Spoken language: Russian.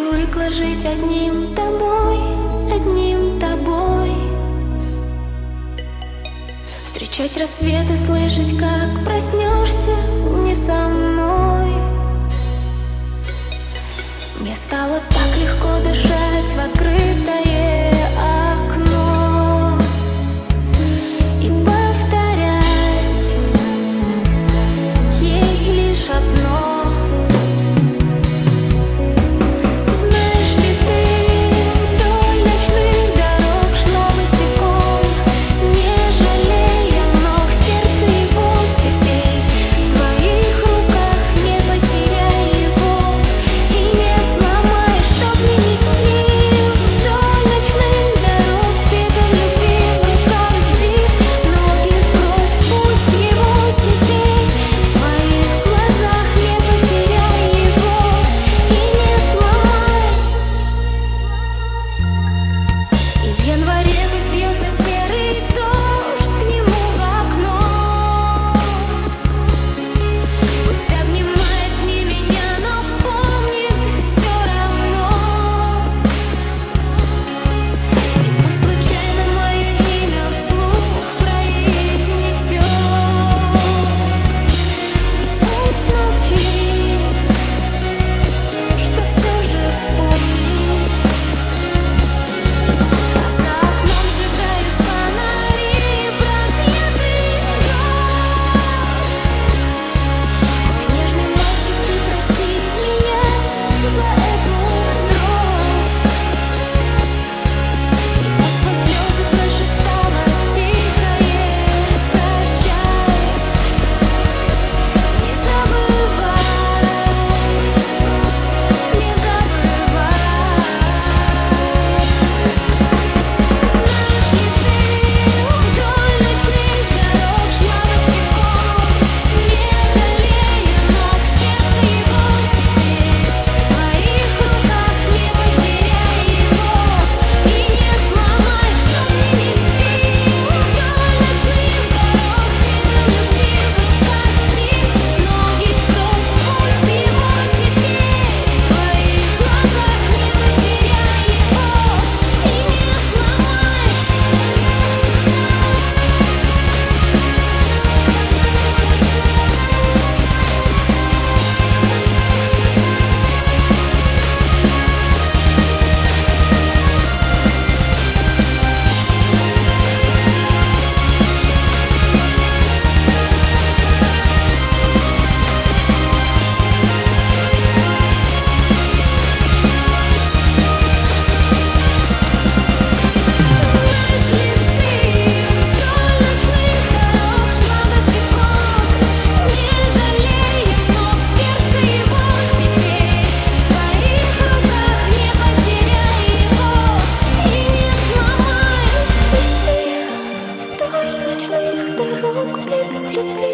привыкла жить одним тобой, одним тобой. Встречать рассветы, слышать, как проснешься не со мной. Мне стало так легко дышать в открытое окно и повторять ей лишь одно. Знаешь ли ты, вдоль ночных дорог шла босиком, не жалея ног, сердце его теперь в твоих руках, не потеряй его и не сломай, чтоб не нести. Вдоль ночных дорог цветом любви в руках взвив, ноги брось, пусть его теперь в твоих глазах, не потеряй его и не сломай. И в январе забился серый дождь к нему в окно. Пусть обнимает не меня, но помнит все равно. И пусть случайно мое имя вслух произнесет, и пусть молчит, что все же помнит. За окном сжигают фонари проклятый год. Мой нежный мальчик, ты прости меня за эту дрожь. И пусть под слезы прошептала тихое прощай. Не забывай, не забывай. Знаешь ли ты, вдоль ночных дорог шла босиком, не жалея ног, сердце его теперь в твоих руках, не потеряй его и не сломай, чтоб не нести. Вдоль ночных дорог цветом любви в руках взвив, ноги брось, пусть его теперь в твоих глазах, не потеряй его и не сломай. Вдоль ночных дорог, не жалея ног, сердце его теперь в твоих руках, не потеряй его и не сломай.